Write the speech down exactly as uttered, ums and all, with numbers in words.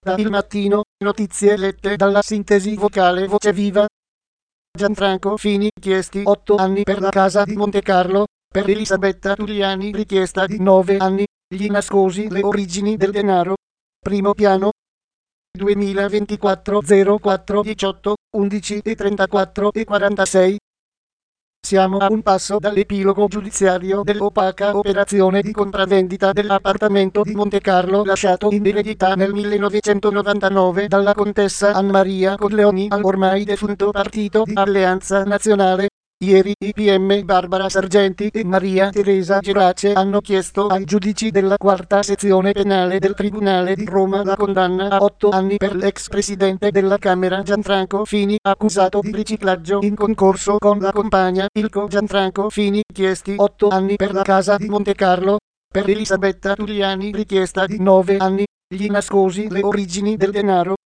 Da Il Mattino, notizie lette dalla sintesi vocale Voce Viva. Gianfranco Fini, chiesti otto anni per la casa di Montecarlo. Per Elisabetta Giuliani, richiesta di nove anni. Gli nascosi le origini del denaro. Primo piano. duemilaventiquattro zero quattro diciotto undici e trentaquattro e quarantasei. Siamo a un passo dall'epilogo giudiziario dell'opaca operazione di compravendita dell'appartamento di Montecarlo lasciato in eredità nel millenovecentonovantanove dalla contessa Ann Maria Corleoni al ormai defunto partito di Alleanza Nazionale. Ieri i P M Barbara Sargenti e Maria Teresa Gerace hanno chiesto ai giudici della quarta sezione penale del Tribunale di Roma la condanna a otto anni per l'ex presidente della Camera Gianfranco Fini, accusato di riciclaggio in concorso con la compagna Ilko Gianfranco Fini, chiesti otto anni per la casa di Montecarlo. Per Elisabetta Giuliani, richiesta di nove anni. Gli nascosi le origini del denaro.